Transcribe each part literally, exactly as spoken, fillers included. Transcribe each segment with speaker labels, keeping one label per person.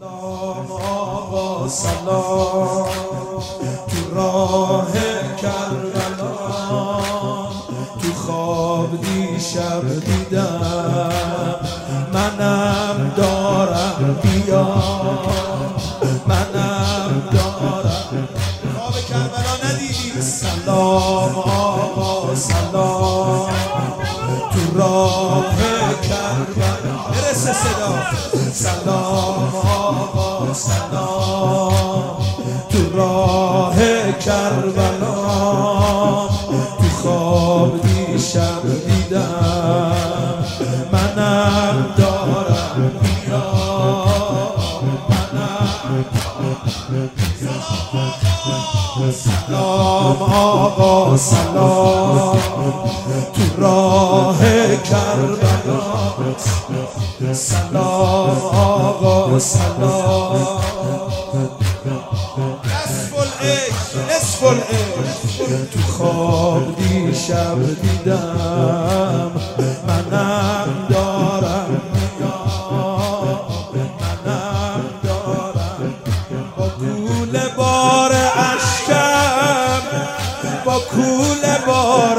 Speaker 1: سلام آقا سلام تو راه کربلا، تو خواب دیشب دیدم منم دارم بیا، منم دارم. خواب کربلا ندیدی؟ سلام آقا سلام تو راه کربلا، برسه صدا. سلام آقا سلام تو راه کربلا، تو خواب دیشب دیدم منم دارم بیا، منم. سلام آقا سلام تو راه کربلا، سلام آقا سلام. نصف العشق نصف العشق تو خواب دیشب دیدم منم دارم بیا، منم دارم. با کوله بار اشکم، با کوله بار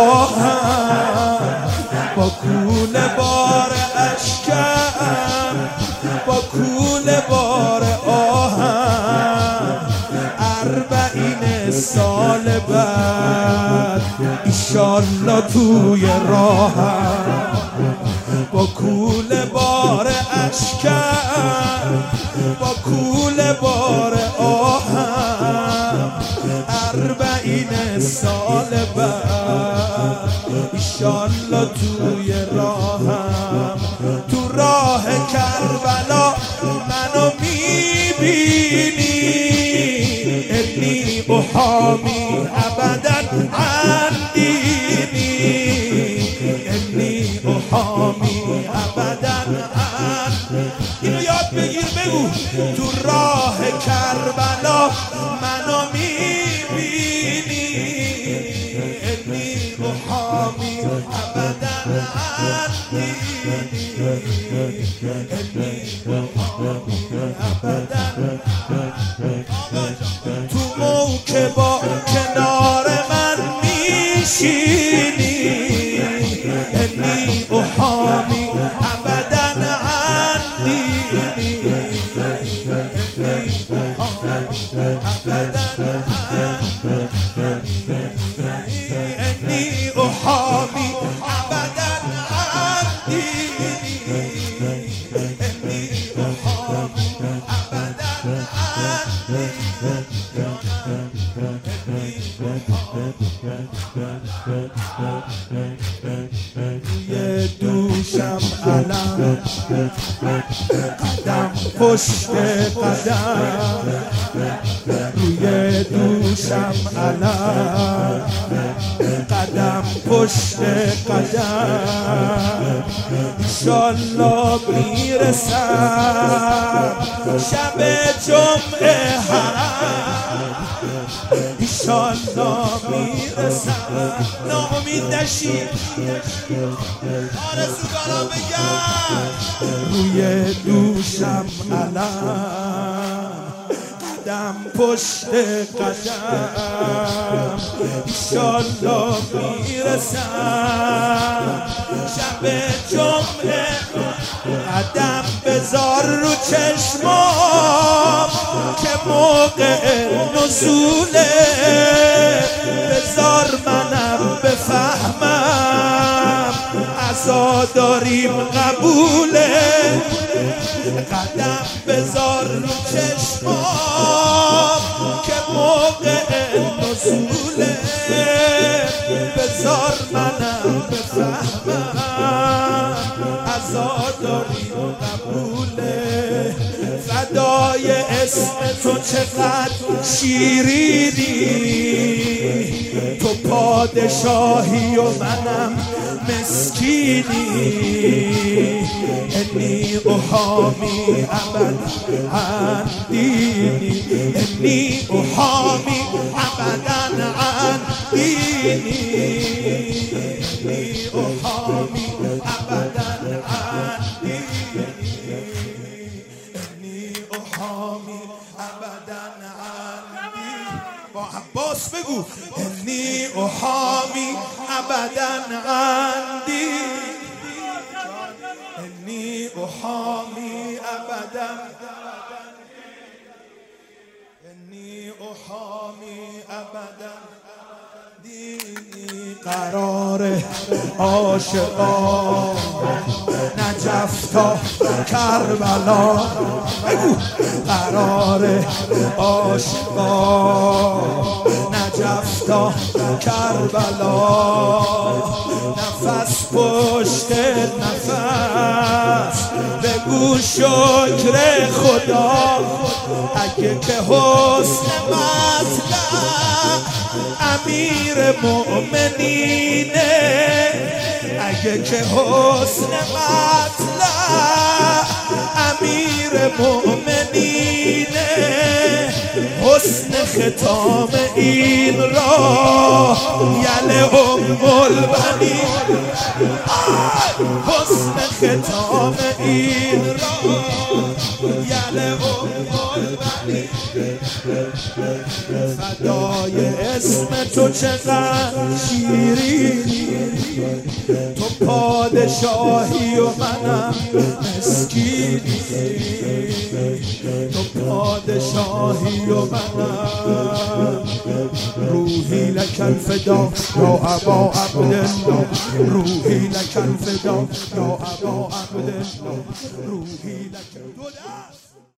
Speaker 1: آهم، با کوله بار اشکم، با کوله بار آهم، اربعین سال بعد ایشالله توی راهم. با کوله بار اشکم، با کوله بار آهم، اربعین سال بعد ایشالله توی راهم. تو راه کربلا منو میبینی، انی احامی ابدا عن دینی، انی احامی ابدا عن. اینو یاد بگیر بگو. تو راه کربلا منو میبینی، انی احامی ابدا عن دینی، انی احامی ابدا. تو موکبا کنار من میشینی، انی احامی ابدا عن دینی، انی احامی ابدا عن دینی، انی احامی ابدا عن دینی، انی احامی ابدا عن دینی. روی دوشم علم، قدم پشت قدم، روی دوشم علم، قدم پشت قدم، ایشالله میرسم شب جمعه حرم، ایشالله میرسم. ناامید نشی، آرزوگارا بگم. روی دوشم علم، قدم پشت قدم، ایشالله میرسم شب جمعه. قدم بذار رو چشمام که موقع نزوله، بذار منم بفهمم عزا داریم قبوله. قدم بذار رو چشمام که موقع نزوله، بذار منم بفهمم عزا داریم قبوله. فدای اسم تو چقدر شیرینی، تو پادشاهی و منم مسکینی، انی احامی ابدا عن دینی، انی احامی ابدا عن دینی، انی احامی ابدا عن دینی. احامی ابدا عندی. با عباس بگو انی احامی ابدا عندی، انی احامی ابدا، انی احامی ابدا دینی. قرار عاشقان نجف تا کربلا، بگو قرار عاشقان نجف تا کربلا، نفس پشت نفس بگو شکر خدا. اگه که حسن مطلع امیر مؤمنینه، اگه که حسن مطلع امیر مؤمنینه، حسن ختام این را یل ام البنین، حسن ختام این را یل ام البنین. فدای اسم تو چقدر شیرینی، تو پادشاهی و منم مسکینی، تو پادشاهی و منم. روحی لک الفدا یا ابا عبدالله، روحی لک الفدا یا ابا عبدالله، روحی لک.